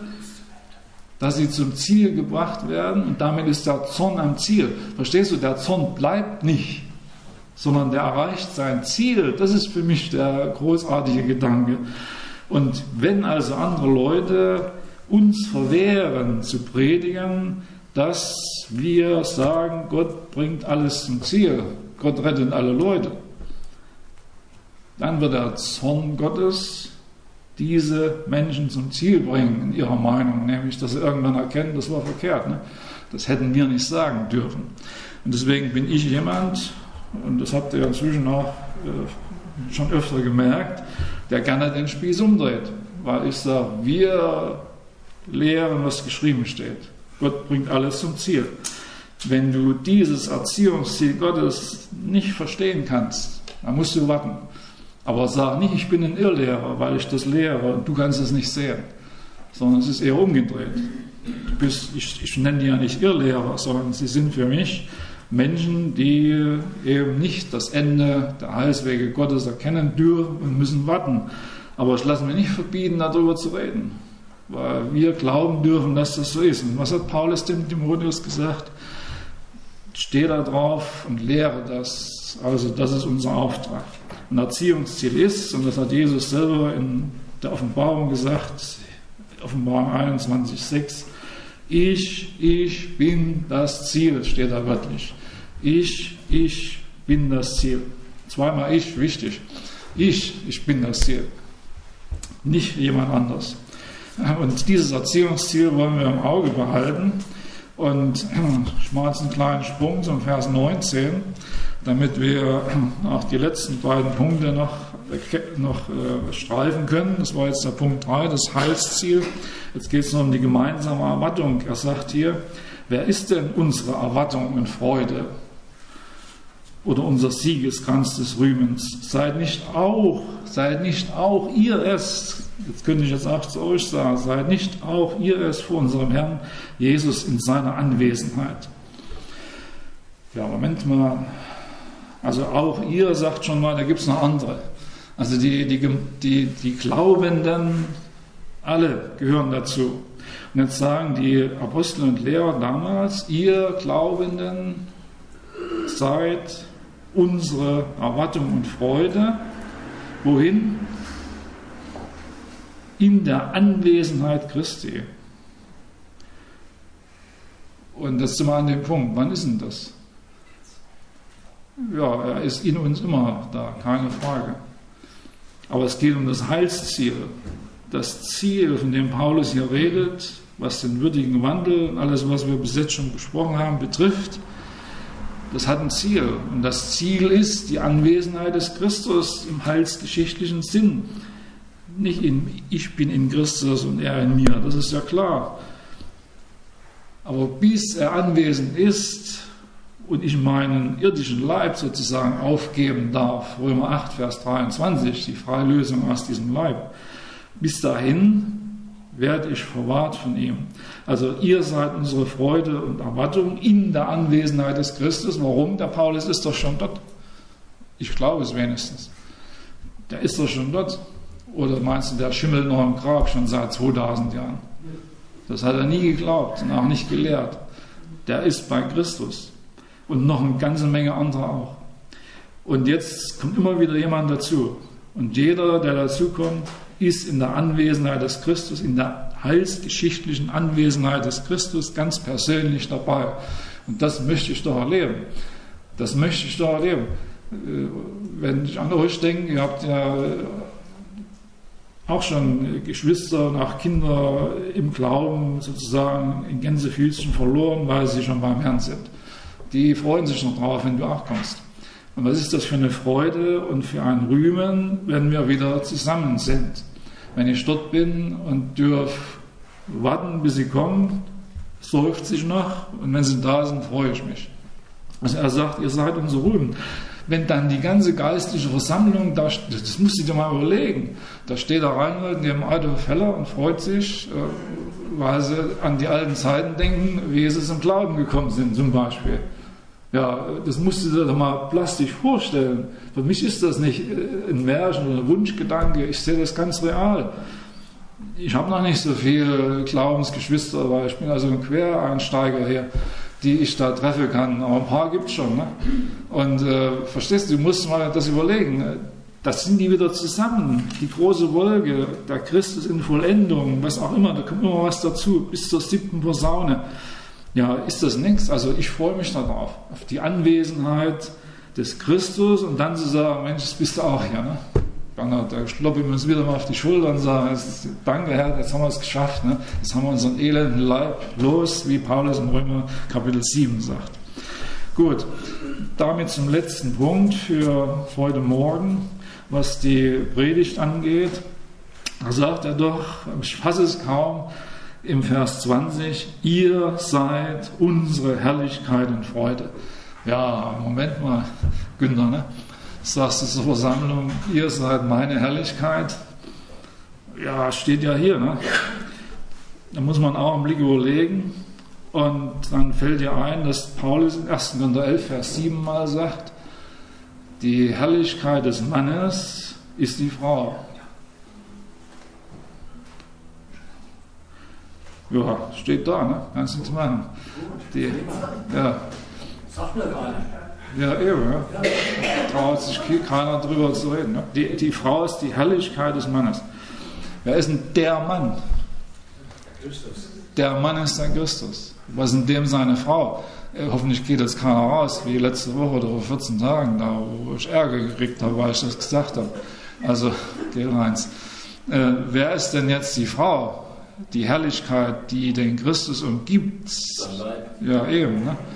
dass sie zum Ziel gebracht werden, und damit ist der Zorn am Ziel. Verstehst du, der Zorn bleibt nicht, sondern der erreicht sein Ziel. Das ist für mich der großartige Gedanke. Und wenn also andere Leute uns verwehren zu predigen, dass wir sagen, Gott bringt alles zum Ziel, Gott rettet alle Leute, dann wird der Zorn Gottes diese Menschen zum Ziel bringen in ihrer Meinung, nämlich, dass sie irgendwann erkennen, das war verkehrt. Ne? Das hätten wir nicht sagen dürfen. Und deswegen bin ich jemand, und das habt ihr inzwischen auch äh, schon öfter gemerkt, der gerne den Spieß umdreht, weil ich sage, wir lehren, was geschrieben steht. Gott bringt alles zum Ziel. Wenn du dieses Erziehungsziel Gottes nicht verstehen kannst, dann musst du warten. Aber sag nicht, ich bin ein Irrlehrer, weil ich das lehre und du kannst es nicht sehen. Sondern es ist eher umgedreht. Du bist, ich, ich nenne die ja nicht Irrlehrer, sondern sie sind für mich Menschen, die eben nicht das Ende der Heilswege Gottes erkennen dürfen und müssen warten. Aber ich lasse mir nicht verbieten, darüber zu reden. Weil wir glauben dürfen, dass das so ist. Und was hat Paulus dem Timotheus gesagt? Steh da drauf und lehre das. Also das ist unser Auftrag. Ein Erziehungsziel ist, und das hat Jesus selber in der Offenbarung gesagt, Offenbarung einundzwanzig sechs, ich, ich bin das Ziel, steht da wörtlich. Ich, ich bin das Ziel. Zweimal ich, wichtig. Ich, ich bin das Ziel. Nicht jemand anders. Und dieses Erziehungsziel wollen wir im Auge behalten. Und ich mache jetzt einen kleinen Sprung zum Vers neunzehn, damit wir auch die letzten beiden Punkte noch, noch äh, streifen können. Das war jetzt der Punkt drei, das Heilsziel. Jetzt geht es noch um die gemeinsame Erwartung. Er sagt hier, wer ist denn unsere Erwartung und Freude? Oder unser Siegeskranz des Rühmens? Seid nicht auch, seid nicht auch ihr es, jetzt könnte ich jetzt auch zu euch sagen, seid nicht auch ihr es vor unserem Herrn Jesus in seiner Anwesenheit. Ja, Moment mal. Also auch ihr sagt schon mal, da gibt es noch andere. Also die, die, die, die Glaubenden, alle gehören dazu. Und jetzt sagen die Apostel und Lehrer damals, ihr Glaubenden seid unsere Erwartung und Freude. Wohin? In der Anwesenheit Christi. Und das sind wir an dem Punkt. Wann ist denn das? Ja, er ist in uns immer da, keine Frage. Aber es geht um das Heilsziel. Das Ziel, von dem Paulus hier redet, was den würdigen Wandel und alles, was wir bis jetzt schon besprochen haben, betrifft, das hat ein Ziel. Und das Ziel ist die Anwesenheit des Christus im heilsgeschichtlichen Sinn. Nicht in ich bin in Christus und er in mir, das ist ja klar. Aber bis er anwesend ist und ich meinen irdischen Leib sozusagen aufgeben darf, Römer acht, Vers dreiundzwanzig, die Freilösung aus diesem Leib, bis dahin werde ich verwahrt von ihm. Also ihr seid unsere Freude und Erwartung in der Anwesenheit des Christus. Warum? Der Paulus ist doch schon dort. Ich glaube es wenigstens. Der ist doch schon dort. Oder meinst du, der schimmelt noch im Grab schon seit zweitausend Jahren? Das hat er nie geglaubt und auch nicht gelehrt. Der ist bei Christus. und noch eine ganze Menge andere auch. Und jetzt kommt immer wieder jemand dazu. Und jeder, der dazukommt, ist in der Anwesenheit des Christus, in der heilsgeschichtlichen Anwesenheit des Christus ganz persönlich dabei. Und das möchte ich doch erleben. Das möchte ich doch erleben. Wenn ich an euch denke, ihr habt ja auch schon Geschwister und auch Kinder im Glauben sozusagen in Gänsefüßchen verloren, weil sie schon beim Herrn sind. Die freuen sich noch drauf, wenn du auch kommst. Und was ist das für eine Freude und für ein Rühmen, wenn wir wieder zusammen sind? Wenn ich dort bin und dürfe warten, bis sie kommen, seufzt sich noch, und wenn sie da sind, freue ich mich. Also er sagt, ihr seid unser Ruhm. Wenn dann die ganze geistliche Versammlung, da, das musst du dir mal überlegen, da steht der Reinhold neben Adolf Heller und freut sich, weil sie an die alten Zeiten denken, wie sie zum Glauben gekommen sind zum Beispiel. Ja, das musst du dir doch mal plastisch vorstellen. Für mich ist das nicht ein Märchen oder ein Wunschgedanke, ich sehe das ganz real. Ich habe noch nicht so viele Glaubensgeschwister, weil ich bin also ein Quereinsteiger hier, die ich da treffen kann. Aber ein paar gibt es schon. Ne? Und äh, verstehst du, du musst mal das überlegen. Das sind die wieder zusammen. Die große Wolke, der Christus in Vollendung, was auch immer, da kommt immer was dazu, bis zur siebten Posaune. Ja, ist das nichts? Also ich freue mich darauf, auf die Anwesenheit des Christus und dann zu sagen, Mensch, jetzt bist du auch hier. Ne? Da kloppe ich uns wieder mal auf die Schulter und sage, danke Herr, jetzt haben wir es geschafft. Ne? Jetzt haben wir unseren elenden Leib los, wie Paulus in Römer Kapitel sieben sagt. Gut, damit zum letzten Punkt für heute Morgen, was die Predigt angeht. Da sagt er doch, ich fasse es kaum, im Vers zwanzig, ihr seid unsere Herrlichkeit und Freude. Ja, Moment mal, Günther, ne? Sagst du zur Versammlung, ihr seid meine Herrlichkeit. Ja, steht ja hier, ne? Da muss man auch einen Blick überlegen. Und dann fällt dir ein, dass Paulus in ersten Korinther elf, Vers sieben mal sagt, die Herrlichkeit des Mannes ist die Frau. Ja, steht da, ne? Kannst nichts machen. Die, ja. Sagt mir gar nicht. Ja, eben, ja. Traut sich keiner drüber zu reden. Ne? Die, die Frau ist die Herrlichkeit des Mannes. Wer ist denn der Mann? Der Christus. Der Mann ist der Christus. Was ist in dem seine Frau? Äh, hoffentlich geht jetzt keiner raus, wie letzte Woche oder vor vierzehn Tagen, da wo ich Ärger gekriegt habe, weil ich das gesagt habe. Also, geht eins. Äh, wer ist denn jetzt die Frau? Die Herrlichkeit, die den Christus umgibt. Ja, eben. Ne?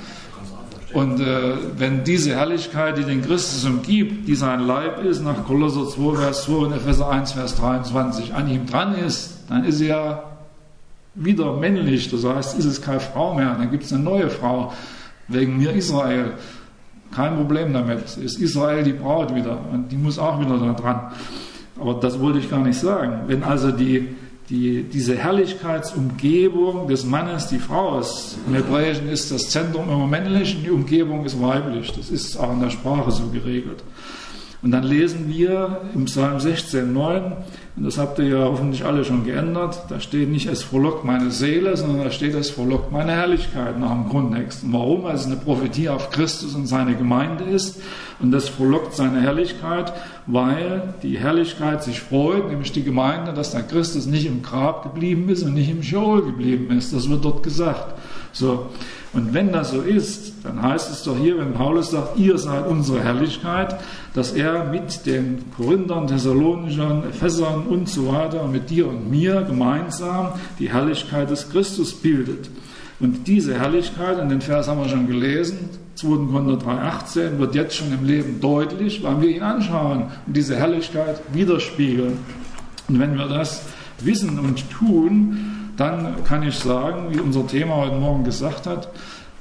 Und äh, wenn diese Herrlichkeit, die den Christus umgibt, die sein Leib ist, nach Kolosser zwei, Vers zwei und Epheser eins, Vers dreiundzwanzig, an ihm dran ist, dann ist sie ja wieder männlich. Das heißt, ist es keine Frau mehr, dann gibt es eine neue Frau. Wegen mir Israel. Kein Problem damit. Ist Israel die Braut wieder und die muss auch wieder da dran. Aber das wollte ich gar nicht sagen. Wenn also die Die, diese Herrlichkeitsumgebung des Mannes die Frau ist. Im Hebräischen ist das Zentrum immer männlich und die Umgebung ist weiblich. Das ist auch in der Sprache so geregelt. Und dann lesen wir im Psalm sechzehn, neun, und das habt ihr ja hoffentlich alle schon geändert, da steht nicht, es frohlockt meine Seele, sondern da steht, es frohlockt meine Herrlichkeit nach dem Grundtext. Und warum? Weil es eine Prophetie auf Christus und seine Gemeinde ist. Und das frohlockt seine Herrlichkeit, weil die Herrlichkeit sich freut, nämlich die Gemeinde, dass der Christus nicht im Grab geblieben ist und nicht im Scheol geblieben ist. Das wird dort gesagt. So. Und wenn das so ist, dann heißt es doch hier, wenn Paulus sagt, ihr seid unsere Herrlichkeit, dass er mit den Korinthern, Thessalonichern, Ephesern und so weiter, mit dir und mir gemeinsam die Herrlichkeit des Christus bildet. Und diese Herrlichkeit, und den Vers haben wir schon gelesen, zweiten Korinther drei, achtzehn, wird jetzt schon im Leben deutlich, weil wir ihn anschauen und diese Herrlichkeit widerspiegeln. Und wenn wir das wissen und tun, dann kann ich sagen, wie unser Thema heute Morgen gesagt hat,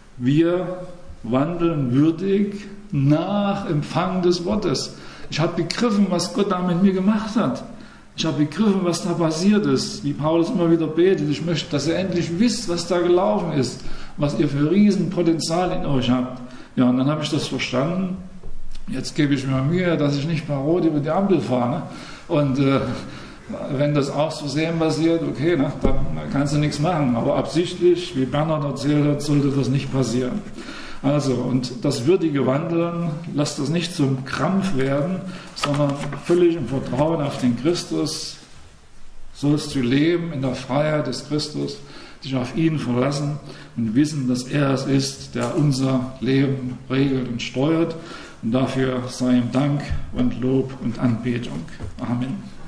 wir wandeln würdig nach Empfang des Wortes. Ich habe begriffen, was Gott da mit mir gemacht hat. Ich habe begriffen, was da passiert ist, wie Paulus immer wieder betet. Ich möchte, dass ihr endlich wisst, was da gelaufen ist, was ihr für Riesenpotenzial in euch habt. Ja, und dann habe ich das verstanden. Jetzt gebe ich mir Mühe, dass ich nicht bei Rot über die Ampel fahre. Ne? Und äh, wenn das aus Versehen passiert, okay, ne, dann kannst du nichts machen. Aber absichtlich, wie Bernhard erzählt hat, sollte das nicht passieren. Also, und das würdige Wandeln, lasst das nicht zum Krampf werden, sondern völlig im Vertrauen auf den Christus sollst du leben, in der Freiheit des Christus, dich auf ihn verlassen und wissen, dass er es ist, der unser Leben regelt und steuert. Und dafür sei ihm Dank und Lob und Anbetung. Amen.